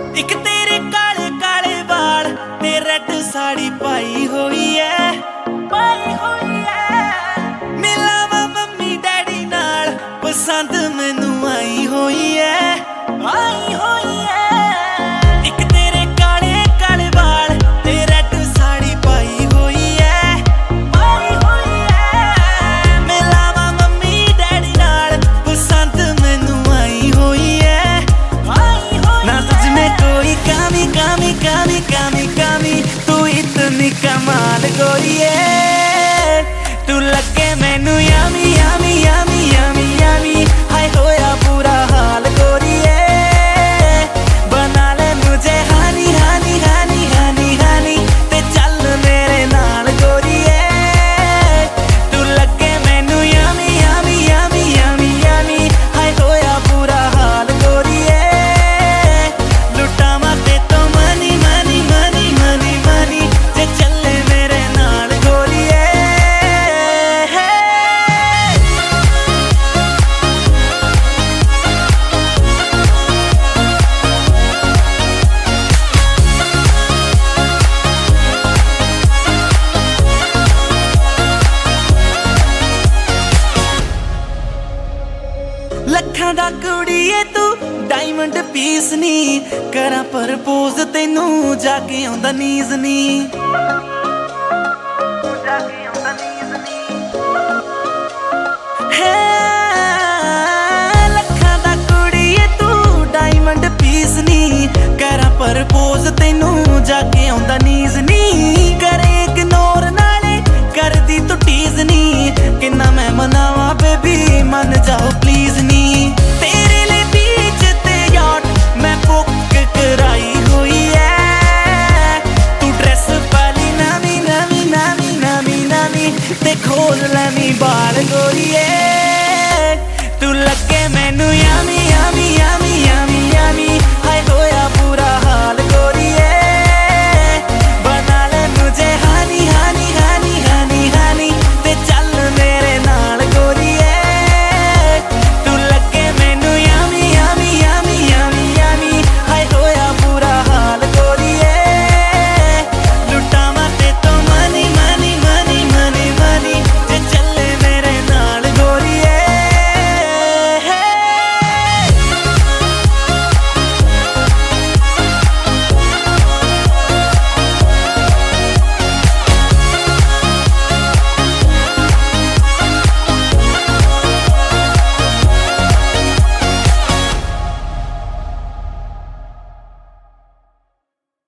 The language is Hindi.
एक तेरे काले काले वाल ते रेड साड़ी पाई हुई है, पाई हुई है। मिलावा मम्मी डैडी नाल पसंद मैनू आई हुई है, आई हुई है। एक तेरे काले काले वाल ते रेड साड़ी पाई हुई है, पाई हुई है। मिलावा मम्मी डैडी नाल पसंद मैनू आई हुई है, आई हुई। ना तुझ में कोई कमी कमी कमी कमी कमी, तू इतनी कमाल गोरिए, तू लगे मैनू यामी यामी यामी यामी यामी। हाय होया बुरा हाल गोरिए, बना ले मुझे हानी हानी हानी हानी हानी, ते चल मेरे नाल गोरिए, तू लगे मैनू यामी यामी यामी यामी यामी। हाय होया बुरा हाल गोरिए, लुटावा ते तो money money money money money, ते चले मेरे नाल गोरिए। लखां दा कुड़ीए तू डायमंड पीस नी, करा प्रपोज तेनू जाके आउंदा नीज नी, जाके आउंदा नीज नी।